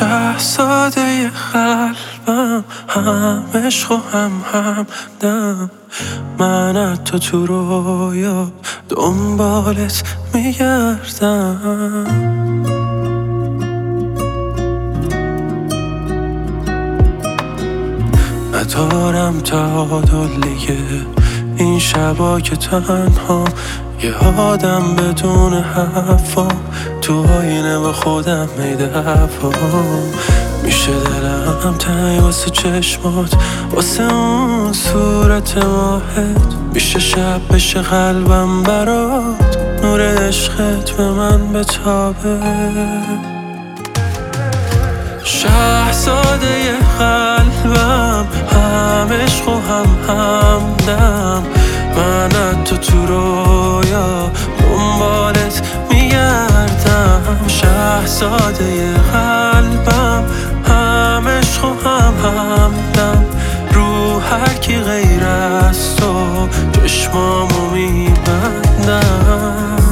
شهزاده قلبم، هم عشق و هم همدم. من از تو رویا دنبالت میگردم. ندارم تعادل دیگه این شبا که تنها، یه آدم بدون حرفا تو آینه با خودم میدفام. میشه دلم تنگ واسه چشمات، واسه اون صورت ماهت. میشه شب بشه قلبم برات، نور عشقت به من بتابه. شهزاده قلبم، هم عشق و هم همدم. من از تو رویا دنبالت میگردم. شهزاده قلبم، هم عشق و هم همدم. رو هر کی غیر از تو چشمامو میبندم.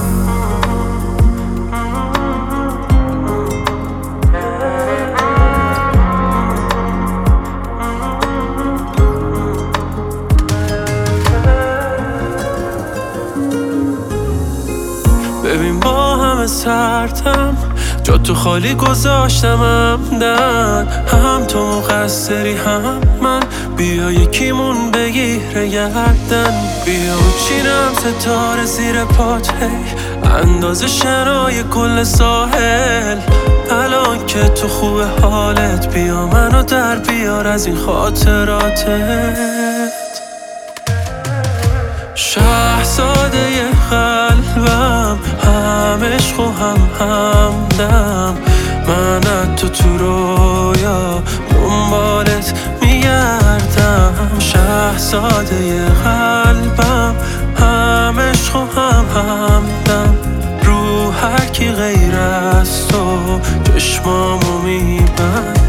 ببین با همه سردم، جا تو خالی گذاشتم عمدن. هم تو مقصری هم من، بیا یکیمون بگیره گردن. بیا چینم ستاره زیر پات، هی اندازه شنای کل ساحل. الان که تو خوب حالت، بیا منو در بیار از این خاطراتت. شهزاده قلبم، هم عشق و هم همدم. من از تو رویا دنبالت میگردم. شهزاده قلبم، هم عشق و هم همدم. رو هر کی غیر از تو چشمامو میبندم.